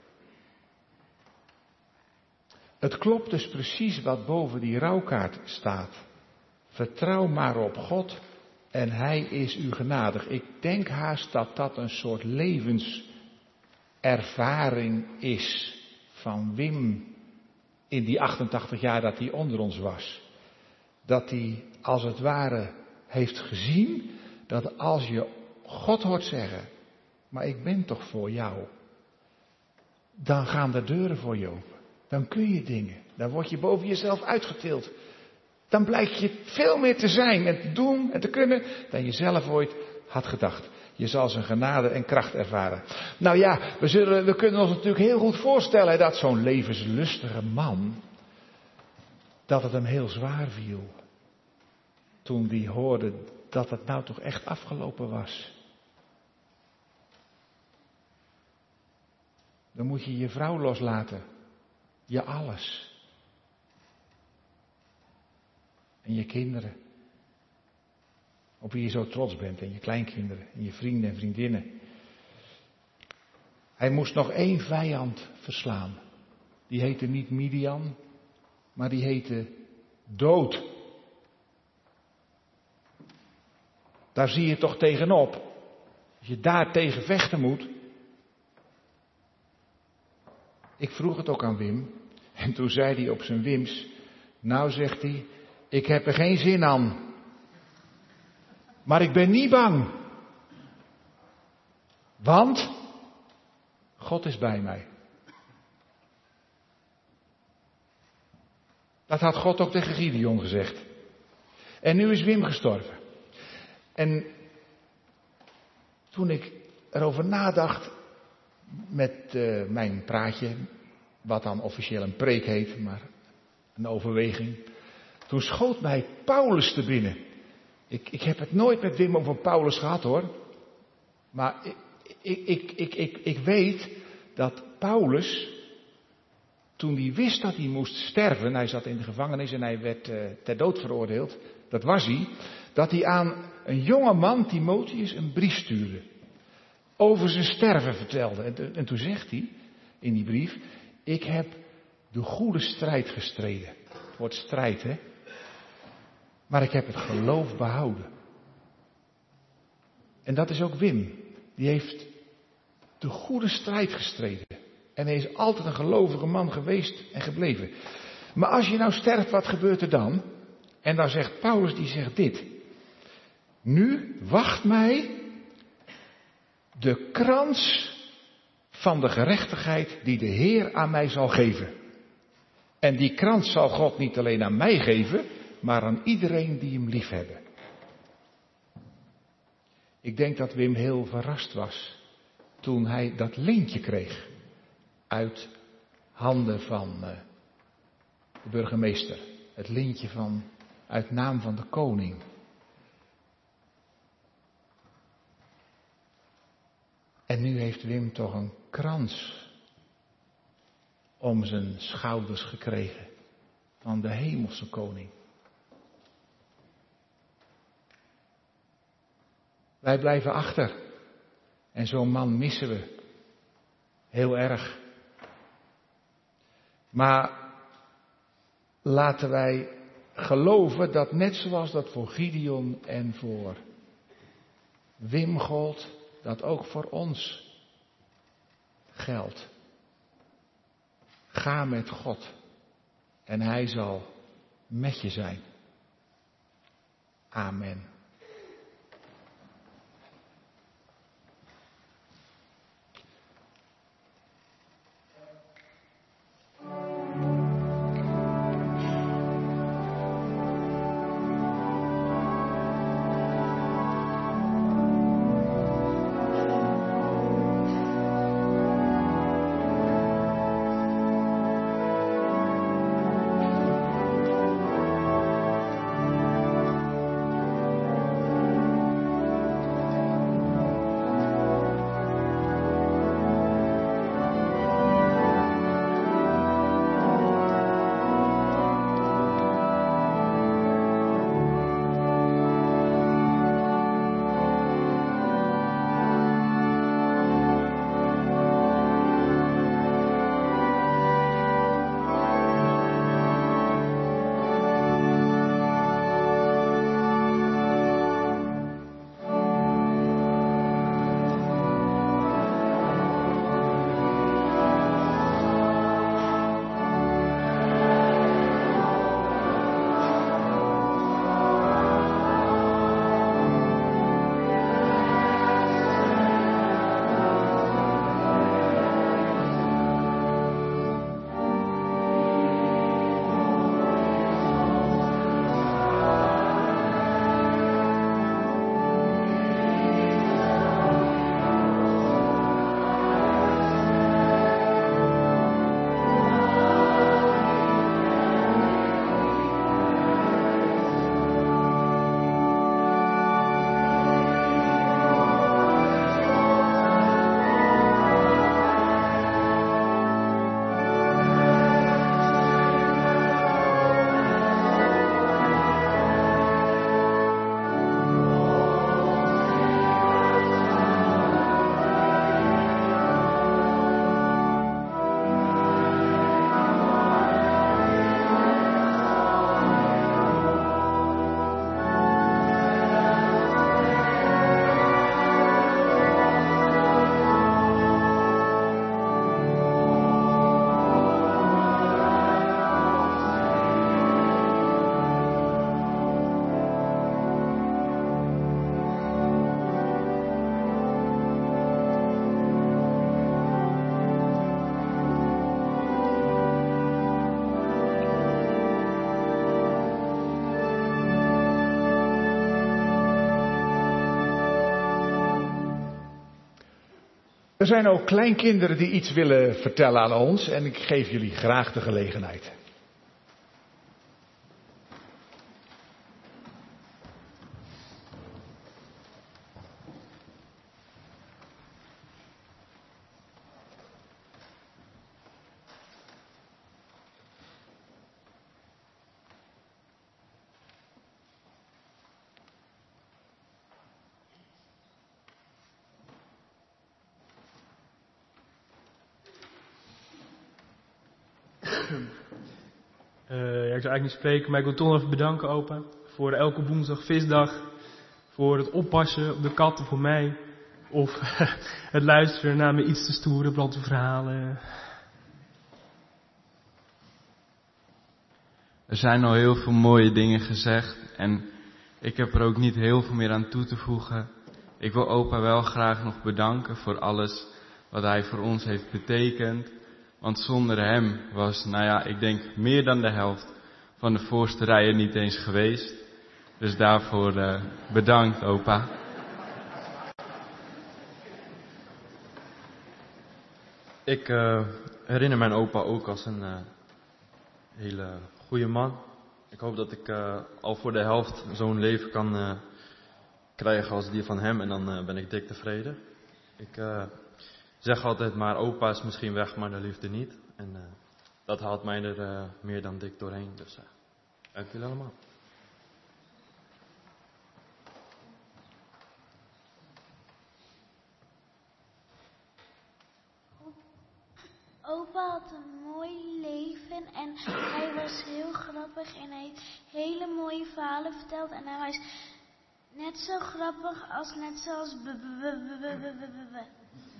Speaker 1: Het klopt dus precies wat boven die rouwkaart staat. Vertrouw maar op God en Hij is u genadig. Ik denk haast dat dat een soort levenservaring is van Wim in die achtentachtig jaar dat hij onder ons was. Dat hij als het ware heeft gezien dat als je God hoort zeggen, maar ik ben toch voor jou, dan gaan de deuren voor je open. Dan kun je dingen. Dan word je boven jezelf uitgetild. Dan blijkt je veel meer te zijn en te doen en te kunnen dan je zelf ooit had gedacht. Je zal zijn genade en kracht ervaren. Nou ja, we, zullen, we kunnen ons natuurlijk heel goed voorstellen dat zo'n levenslustige man, dat het hem heel zwaar viel. Toen hij hoorde dat het nou toch echt afgelopen was. Dan moet je je vrouw loslaten. Je alles. En je kinderen. Op wie je zo trots bent. En je kleinkinderen. En je vrienden en vriendinnen. Hij moest nog één vijand verslaan. Die heette niet Midian. Maar die heette dood. Daar zie je toch tegenop. Als je daar tegen vechten moet. Ik vroeg het ook aan Wim. En toen zei hij op zijn Wims. Nou, zegt hij. Ik heb er geen zin aan. Maar ik ben niet bang. Want God is bij mij. Dat had God ook tegen Gideon gezegd. En nu is Wim gestorven. En toen ik erover nadacht met uh, mijn praatje, wat dan officieel een preek heet, maar een overweging. Toen schoot mij Paulus te binnen. Ik, ik heb het nooit met Wim over Paulus gehad hoor. Maar ik, ik, ik, ik, ik, ik weet dat Paulus, toen hij wist dat hij moest sterven, hij zat in de gevangenis en hij werd uh, ter dood veroordeeld, dat was hij, dat hij aan een jonge man, Timotheus, een brief stuurde. Over zijn sterven vertelde. En, en toen zegt hij in die brief, ik heb de goede strijd gestreden. Het woord strijd, hè. Maar ik heb het geloof behouden. En dat is ook Wim. Die heeft de goede strijd gestreden. En hij is altijd een gelovige man geweest en gebleven. Maar als je nou sterft, wat gebeurt er dan? En dan zegt Paulus, die zegt dit. Nu wacht mij de krans van de gerechtigheid die de Heer aan mij zal geven. En die krans zal God niet alleen aan mij geven, maar aan iedereen die hem lief hebben. Ik denk dat Wim heel verrast was toen hij dat lintje kreeg uit handen van uh, de burgemeester. Het lintje van, uit naam van de koning. En nu heeft Wim toch een krans om zijn schouders gekregen van de hemelse koning. Wij blijven achter. En zo'n man missen we. Heel erg. Maar laten wij geloven dat net zoals dat voor Gideon en voor Wim gold, dat ook voor ons geldt. Ga met God en Hij zal met je zijn. Amen. Er zijn ook kleinkinderen die iets willen vertellen aan ons en ik geef jullie graag de gelegenheid.
Speaker 8: Uh, ja, ik zou eigenlijk niet spreken, maar ik wil toch nog even bedanken, opa. Voor elke woensdag, visdag. Voor het oppassen op de katten voor mij. Of het luisteren naar mijn iets te stoere brandweerverhalen.
Speaker 9: Er zijn al heel veel mooie dingen gezegd. En ik heb er ook niet heel veel meer aan toe te voegen. Ik wil opa wel graag nog bedanken voor alles wat hij voor ons heeft betekend. Want zonder hem was, nou ja, ik denk meer dan de helft van de voorste rijen niet eens geweest. Dus daarvoor uh, bedankt, opa.
Speaker 10: Ik uh, herinner mijn opa ook als een uh, hele goede man. Ik hoop dat ik uh, al voor de helft zo'n leven kan uh, krijgen als die van hem. En dan uh, ben ik dik tevreden. Ik uh, zeg altijd maar, opa is misschien weg, maar de liefde niet. En uh, dat haalt mij er uh, meer dan dik doorheen. Dus uh, dank jullie allemaal.
Speaker 11: Opa had een mooi leven en hij was heel grappig en hij heeft hele mooie verhalen verteld. En hij was net zo grappig als net zoals b b b b b b b b.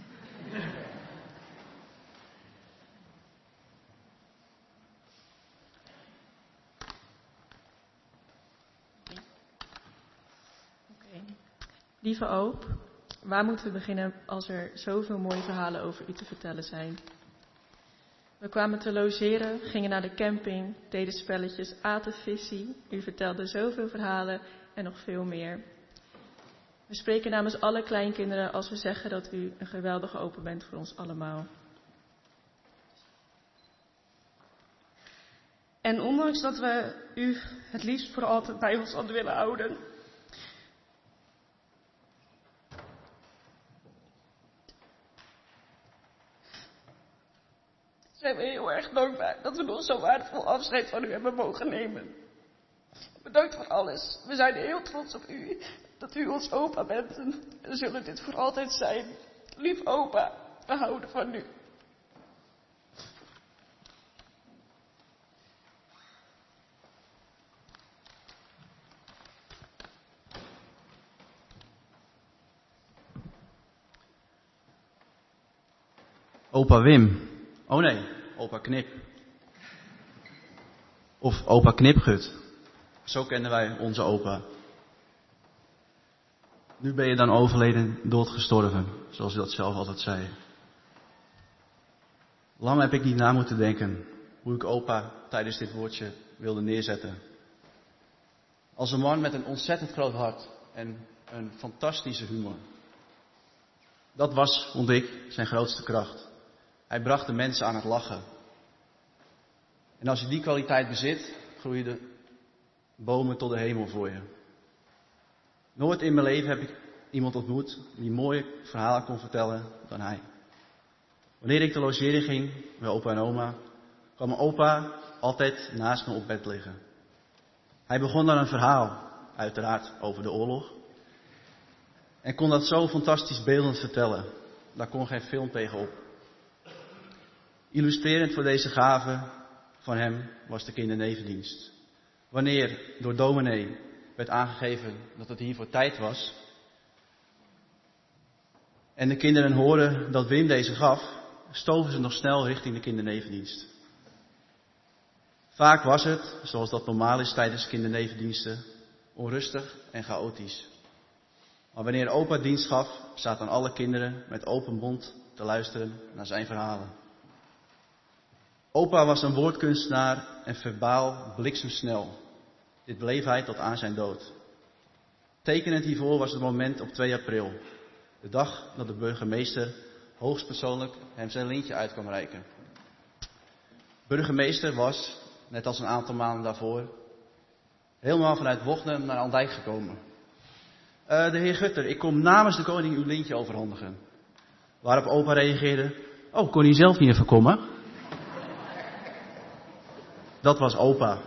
Speaker 12: Lieve Oop, waar moeten we beginnen als er zoveel mooie verhalen over u te vertellen zijn? We kwamen te logeren, gingen naar de camping, deden spelletjes, aten visie. U vertelde zoveel verhalen en nog veel meer. We spreken namens alle kleinkinderen als we zeggen dat u een geweldige opa bent voor ons allemaal.
Speaker 13: En ondanks dat we u het liefst voor altijd bij ons hadden willen houden, zijn we heel erg dankbaar dat we nog zo waardevol afscheid van u hebben mogen nemen. Bedankt voor alles. We zijn heel trots op u, dat u ons opa bent en we zullen dit voor altijd zijn. Lief opa, we houden van u.
Speaker 14: Opa Wim. Oh nee, opa Knip. Of opa Knipgut. Zo kenden wij onze opa. Nu ben je dan overleden, doodgestorven, zoals u dat zelf altijd zei. Lang heb ik niet na moeten denken hoe ik opa tijdens dit woordje wilde neerzetten. Als een man met een ontzettend groot hart en een fantastische humor. Dat was, vond ik, zijn grootste kracht. Hij bracht de mensen aan het lachen. En als je die kwaliteit bezit, groeien de bomen tot de hemel voor je. Nooit in mijn leven heb ik iemand ontmoet die mooie verhalen kon vertellen dan hij. Wanneer ik te logeren ging bij opa en oma, kwam mijn opa altijd naast me op bed liggen. Hij begon dan een verhaal, uiteraard over de oorlog. En kon dat zo fantastisch beeldend vertellen. Daar kon geen film tegenop. Illustrerend voor deze gave van hem was de kindernevendienst. Wanneer door dominee werd aangegeven dat het hiervoor tijd was en de kinderen hoorden dat Wim deze gaf, stoven ze nog snel richting de kindernevendienst. Vaak was het, zoals dat normaal is tijdens kindernevendiensten, onrustig en chaotisch. Maar wanneer opa dienst gaf, zaten alle kinderen met open mond te luisteren naar zijn verhalen. Opa was een woordkunstenaar en verbaal bliksemsnel. Dit bleef hij tot aan zijn dood. Tekenend hiervoor was het moment op twee april. De dag dat de burgemeester hoogstpersoonlijk hem zijn lintje uit kwam reiken. Burgemeester was, net als een aantal maanden daarvoor, helemaal vanuit Wochten naar Andijk gekomen. Uh, de heer Gutter, ik kom namens de koning uw lintje overhandigen. Waarop opa reageerde, oh, kon hij zelf niet even komen? Dat was opa.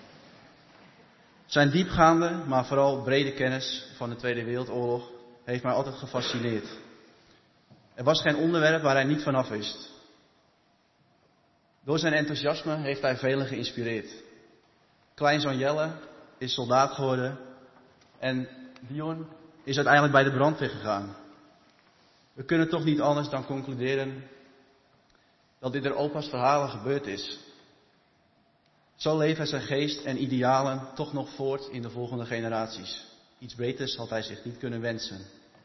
Speaker 14: Zijn diepgaande, maar vooral brede kennis van de Tweede Wereldoorlog heeft mij altijd gefascineerd. Er was geen onderwerp waar hij niet vanaf wist. Door zijn enthousiasme heeft hij velen geïnspireerd. Kleinzoon Jelle is soldaat geworden en Dion is uiteindelijk bij de brandweer gegaan. We kunnen toch niet anders dan concluderen dat dit door opa's verhalen gebeurd is. Zo leven zijn geest en idealen toch nog voort in de volgende generaties. Iets beters had hij zich niet kunnen wensen.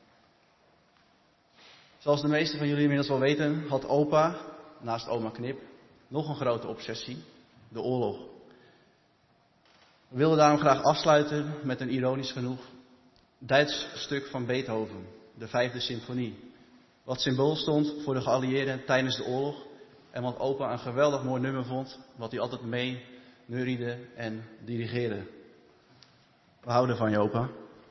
Speaker 14: Zoals de meesten van jullie inmiddels wel weten, had opa, naast oma Knip, nog een grote obsessie, de oorlog. We wilden daarom graag afsluiten met een ironisch genoeg Duits stuk van Beethoven, de vijfde symfonie. Wat symbool stond voor de geallieerden tijdens de oorlog en wat opa een geweldig mooi nummer vond, wat hij altijd mee neuriede en dirigeerde. We houden van je, opa.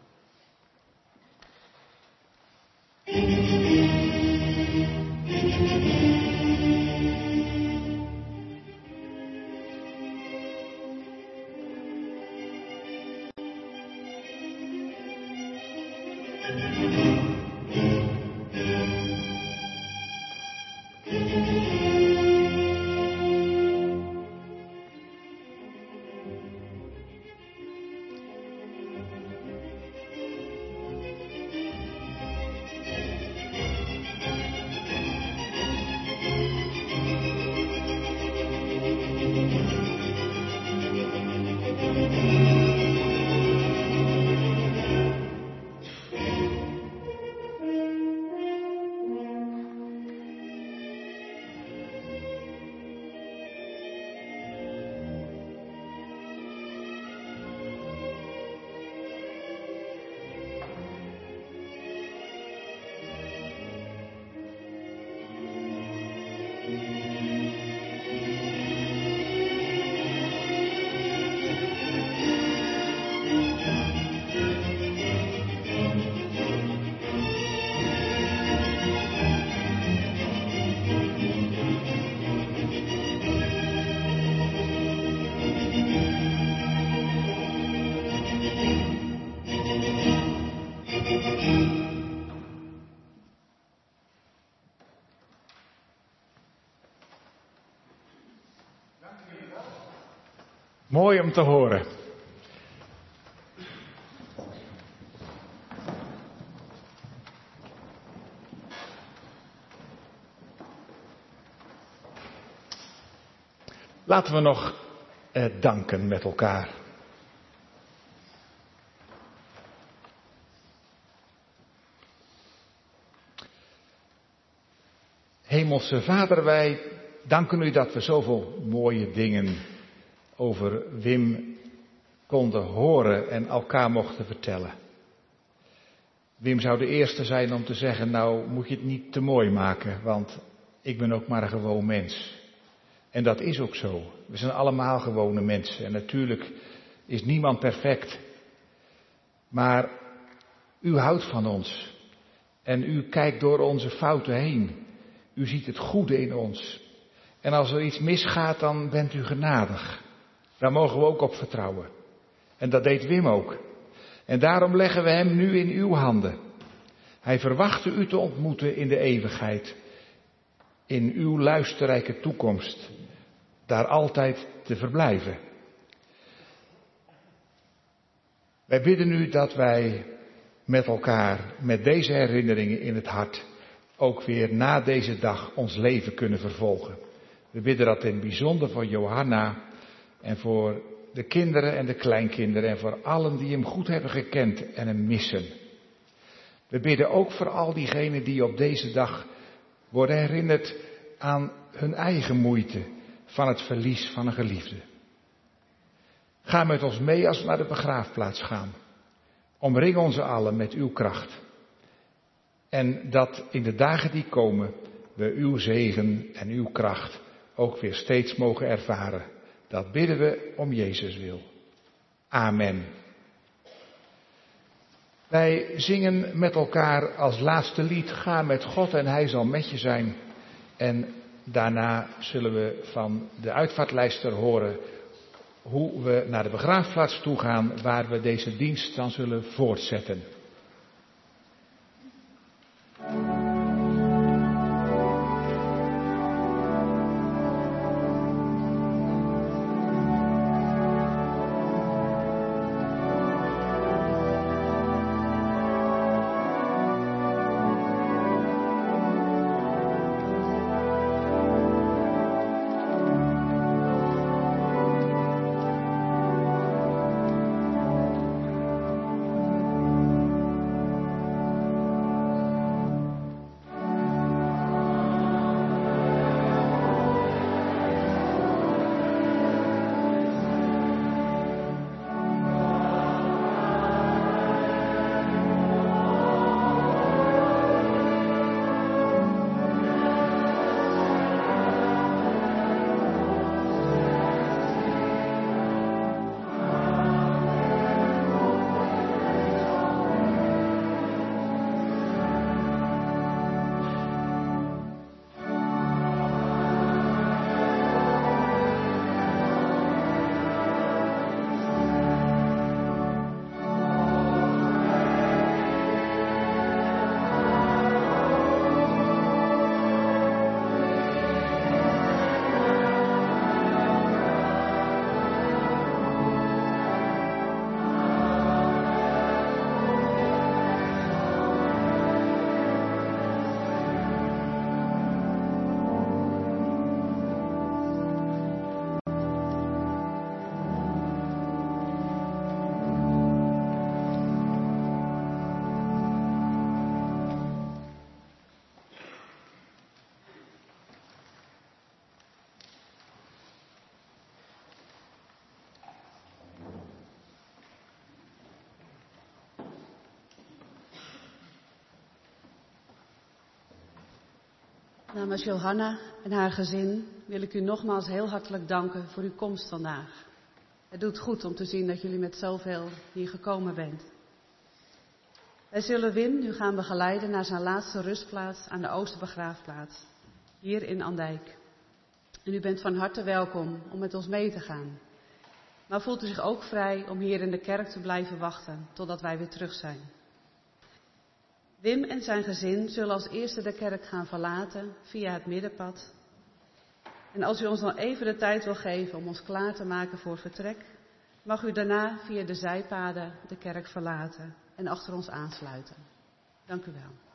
Speaker 1: Mooi om te horen. Laten we nog eh, danken met elkaar. Hemelse Vader, wij danken u dat we zoveel mooie dingen over Wim konden horen en elkaar mochten vertellen. Wim zou de eerste zijn om te zeggen, nou moet je het niet te mooi maken, want ik ben ook maar een gewoon mens. En dat is ook zo. We zijn allemaal gewone mensen en natuurlijk is niemand perfect. Maar u houdt van ons en u kijkt door onze fouten heen. U ziet het goede in ons. En als er iets misgaat, dan bent u genadig. Daar mogen we ook op vertrouwen. En dat deed Wim ook. En daarom leggen we hem nu in uw handen. Hij verwachtte u te ontmoeten in de eeuwigheid. In uw luisterrijke toekomst. Daar altijd te verblijven. Wij bidden u dat wij met elkaar, met deze herinneringen in het hart, ook weer na deze dag ons leven kunnen vervolgen. We bidden dat in het bijzonder voor Johanna en voor de kinderen en de kleinkinderen en voor allen die hem goed hebben gekend en hem missen. We bidden ook voor al diegenen die op deze dag worden herinnerd aan hun eigen moeite van het verlies van een geliefde. Ga met ons mee als we naar de begraafplaats gaan. Omring ons allen met uw kracht. En dat in de dagen die komen we uw zegen en uw kracht ook weer steeds mogen ervaren. Dat bidden we om Jezus wil. Amen. Wij zingen met elkaar als laatste lied Ga met God en Hij zal met je zijn. En daarna zullen we van de uitvaartlijster horen hoe we naar de begraafplaats toe gaan, waar we deze dienst dan zullen voortzetten.
Speaker 2: Namens Johanna en haar gezin wil ik u nogmaals heel hartelijk danken voor uw komst vandaag. Het doet goed om te zien dat jullie met zoveel hier gekomen bent. Wij zullen Wim nu gaan begeleiden naar zijn laatste rustplaats aan de Oosterbegraafplaats, hier in Andijk. En u bent van harte welkom om met ons mee te gaan. Maar voelt u zich ook vrij om hier in de kerk te blijven wachten totdat wij weer terug zijn. Wim en zijn gezin zullen als eerste de kerk gaan verlaten via het middenpad. En als u ons nog even de tijd wil geven om ons klaar te maken voor vertrek, mag u daarna via de zijpaden de kerk verlaten en achter ons aansluiten. Dank u wel.